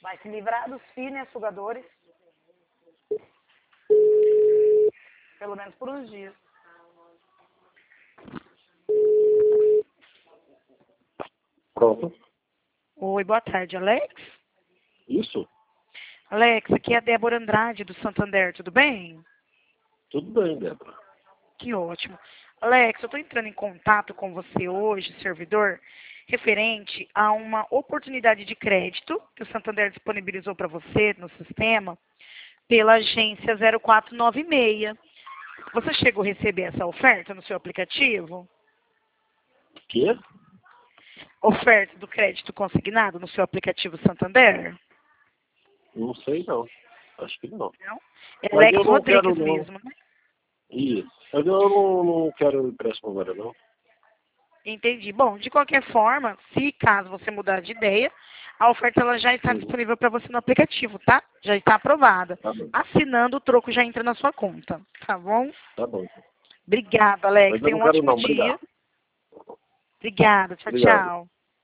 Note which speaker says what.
Speaker 1: Vai se livrar dos fios, né, sugadores. Pelo menos por uns dias.
Speaker 2: Pronto.
Speaker 1: Oi, boa tarde, Alex.
Speaker 2: Isso?
Speaker 1: Alex, aqui é a Débora Andrade, do Santander, tudo bem?
Speaker 2: Tudo bem, Débora.
Speaker 1: Que ótimo. Alex, eu estou entrando em contato com você hoje, servidor, referente a uma oportunidade de crédito que o Santander disponibilizou para você no sistema pela agência 0496. Você chegou a receber essa oferta no seu aplicativo?
Speaker 2: Quê?
Speaker 1: Oferta do crédito consignado no seu aplicativo Santander?
Speaker 2: Não sei, não. Acho que não.
Speaker 1: Não? É
Speaker 2: Mas
Speaker 1: Alex
Speaker 2: eu não quero,
Speaker 1: Rodrigues
Speaker 2: não.
Speaker 1: mesmo, né?
Speaker 2: Isso. Mas eu não quero empréstimo agora, não.
Speaker 1: Entendi. Bom, de qualquer forma, se caso você mudar de ideia, a oferta ela já está
Speaker 2: Uhum.
Speaker 1: disponível para você no aplicativo, tá? Já está aprovada.
Speaker 2: Tá bom.
Speaker 1: Assinando, o troco já entra na sua conta, tá bom?
Speaker 2: Tá bom.
Speaker 1: Obrigada, Alex.
Speaker 2: Mas eu
Speaker 1: Tenha
Speaker 2: não
Speaker 1: um
Speaker 2: quero,
Speaker 1: ótimo
Speaker 2: não.
Speaker 1: dia.
Speaker 2: Obrigado.
Speaker 1: Obrigada. Tchau,
Speaker 2: Obrigado.
Speaker 1: tchau.